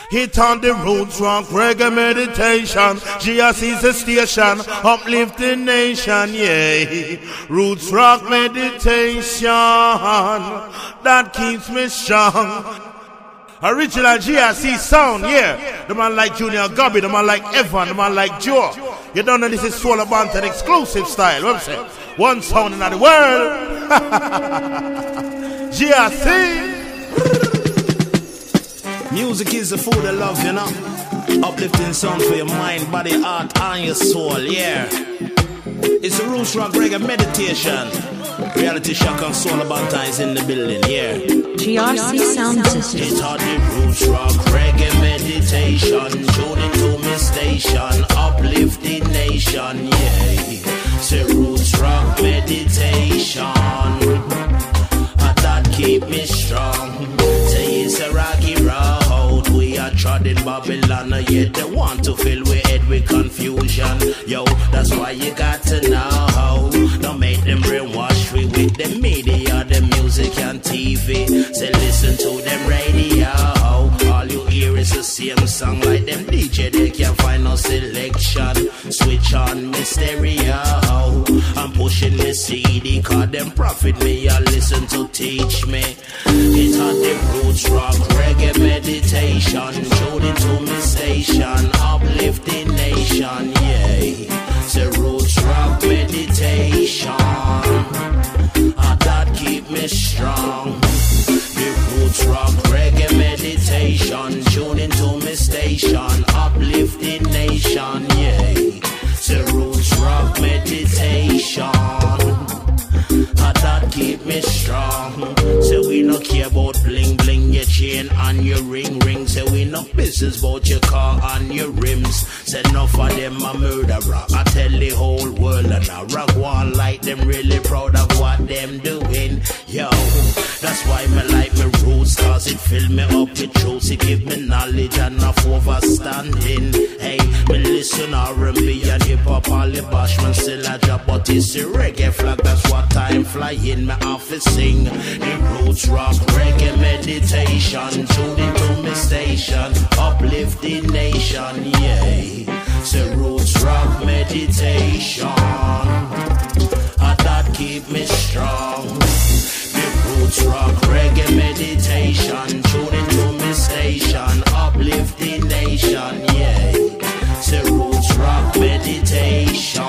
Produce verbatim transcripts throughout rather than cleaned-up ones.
Hit on the roots, rock, reggae meditation. G S is the station, uplifting nation, yeah. Roots, rock, meditation, that keeps me strong. Original G S C sound, yeah. The man like Junior Gobby, the man like Evan, the man like Joe. You don't know this is Soul Banton exclusive style, what I'm saying? One sound in the world. G S C. Music is the food of love, you know. Uplifting sound for your mind, body, heart, and your soul, yeah. It's a roots rock reggae meditation. Reality Shock and Soul Banton is in the building, yeah. G R C Sound System. It's all the roots rock reggae meditation. Tune into me station, uplifting nation, yeah. It's a roots rock meditation. That keep me strong. Say it's a rocky road. We are trodden Babylon, yet they want to fill we head with confusion. Yo, that's why you got to know. Don't make them brainwash we with the media, the music and T V. Say listen to them radio. All you hear is the same song like them D J. They can't find no selection. Switch on me stereo. I'm pushing me C D, cause them profit me. I listen to teach me. It's on the roots rock reggae meditation. Tune into me station, uplifting nation, yeah. The roots rock meditation, and that keep me strong. The roots rock reggae meditation. Tune into me station, uplifting nation, yeah. The roots rock meditation, and that keep me strong. So we no care about bling bling, your chain and your ring ring. Say we no business about your car and your rims. Say enough of them a murderer. I tell the whole world and I rock one like them really proud of what them doing. Yo, that's why me like me roots, cause it fill me up with truth. It give me knowledge and enough overstanding. Hey, me listen R and B and hip hop, all the bashman still a drop. But it's the reggae flag, that's what time flying. Me off to sing the roots rock reggae meditation. Tune into me station, uplifting nation, yeah. The roots rock meditation, and that keep me strong. The roots rock reggae meditation. Tune into me station, uplifting nation, yeah. The roots rock meditation,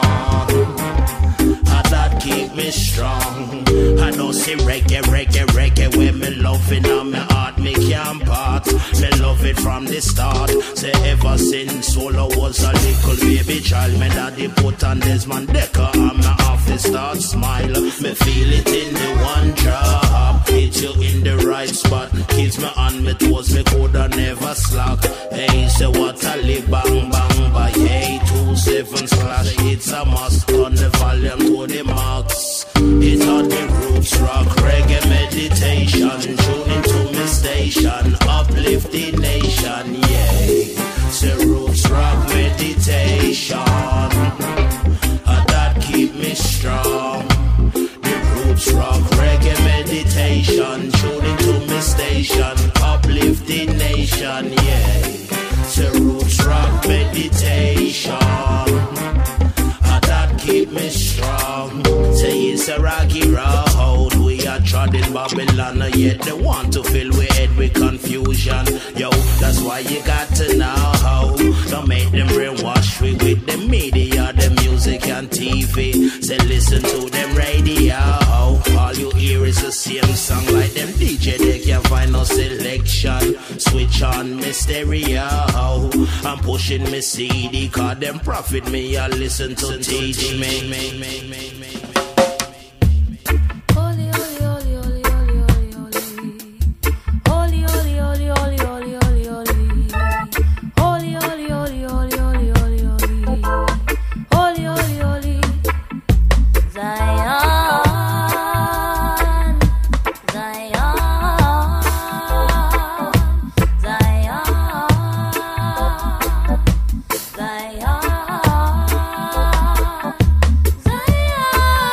and that keep me strong. I know see reggae, reggae, reggae, where me loving on me heart, me can't part. Me love it from the start. Say ever since Solo was a little baby child, me daddy put on Desmond Decker and me off the start smile. Me feel it in the one drop, hit you in the right spot. Kids me on me toes, me coulda never slack. Hey, say what a live bang bang by hey two seven slash. It's a must, turn the volume to the max. It's on the roots rock reggae meditation. Tune into me station, uplifting nation, yeah. The roots rock meditation, and that keep me strong. The roots rock reggae meditation. Tune into me station, uplifting nation, yeah. The roots rock meditation, and that keep me strong. Say it's a rocky road. We are trodden Babylon, yet they want to fill we head with confusion. Yo, that's why you got to know. Don't make them brainwash we with the media, the music and T V. Say listen to them radio. All you hear is the same song like them D J. They can't find no selection. Switch on me stereo. I'm pushing me C D, cause them profit me. I listen to teach me. Zion,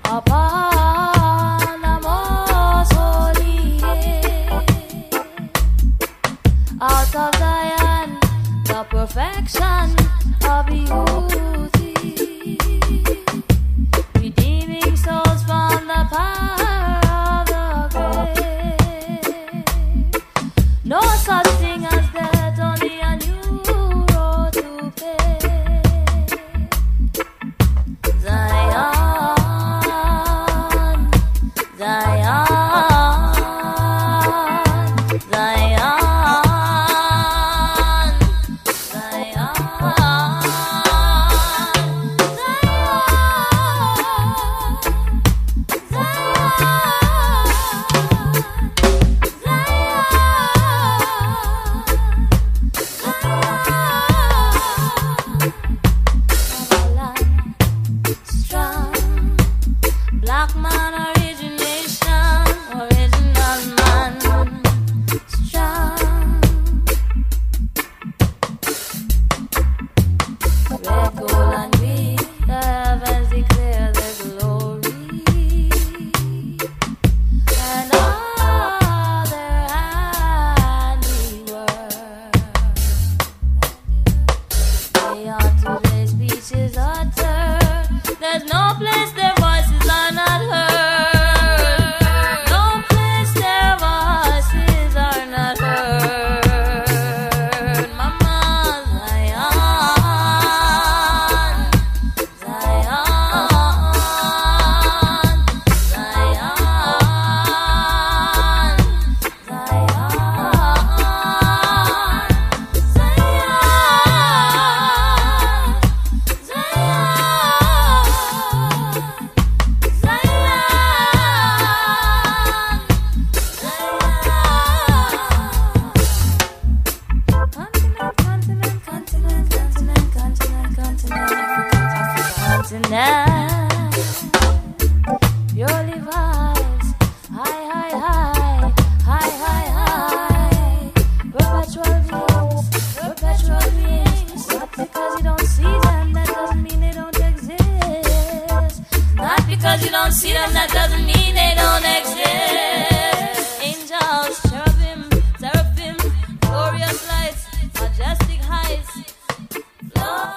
upon the most holy hill. Out of Zion, the perfection of beauty, redeeming souls from the power of the grave. No such thing as death, only a new road to pay. Zion, Zion, Zion. Black man origination, original man, strong. Red, gold and green, the heavens declare their glory, and all their handiwork. They ought to their speeches uttered. There's no place their voices are not heard. No place their voices are not heard. Mama, Zion, Zion, Zion, Tonight, purely vibes, high, high, high, high, high, high, perpetual beings, perpetual beings. Not because you don't see them, that doesn't mean they don't exist. Not because you don't see them, that doesn't mean they don't exist. Angels, cherubim, seraphim, glorious lights, majestic heights, Lord.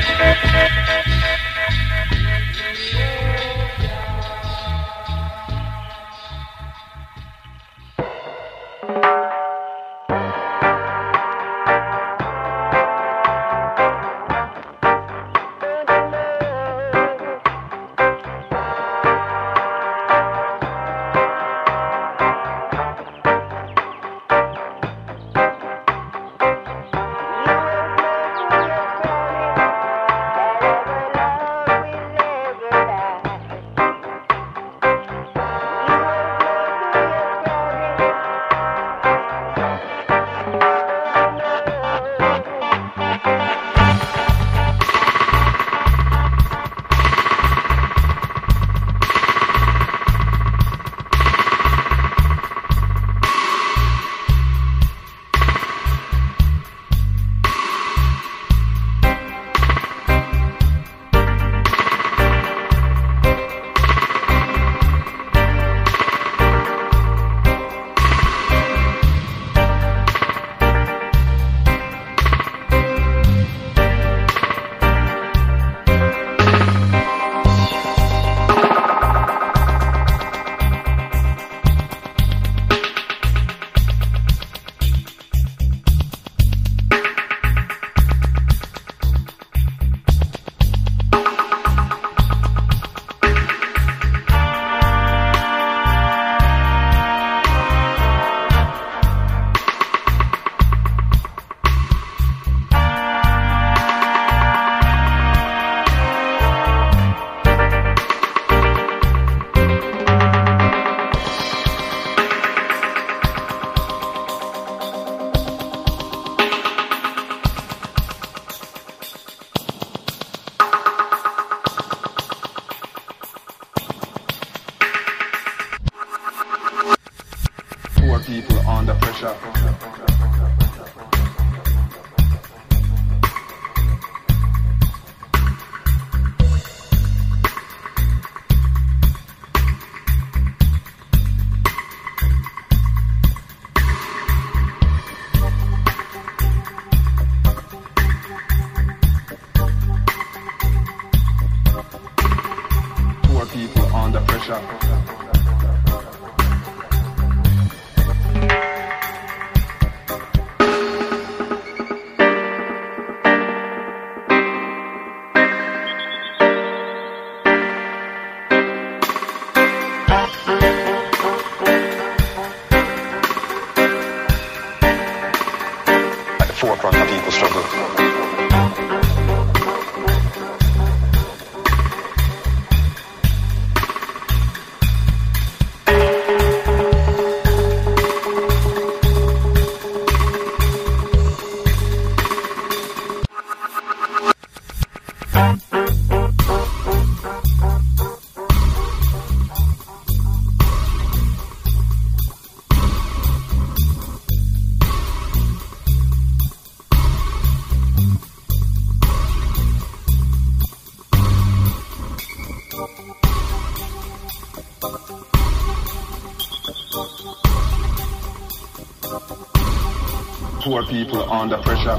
people under pressure. Poor people under pressure. Forefront of people's struggle. Poor people under pressure.